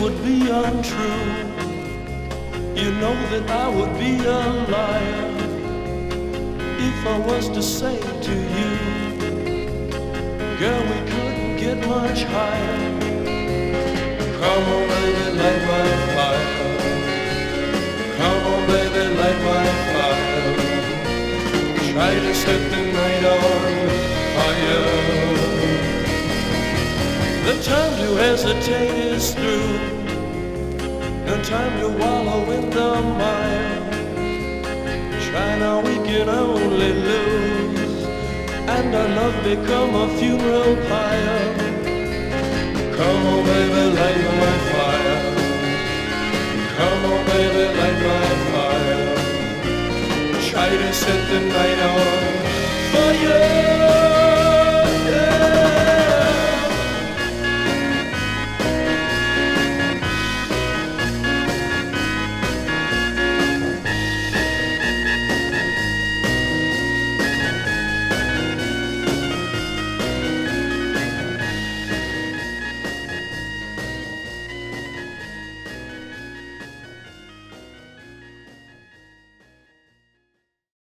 would be untrue. You know that I would be a liar if I was to say to you, girl, we couldn't get much higher. Come on, baby, light my fire. Come on, baby, light my fire. Try to set the night on fire. The time to hesitate is through. No time to wallow in the mire. Try now, we can only lose, and our love become a funeral pyre. Come on, baby, light my fire. Come on, baby, light my fire. Try to set the night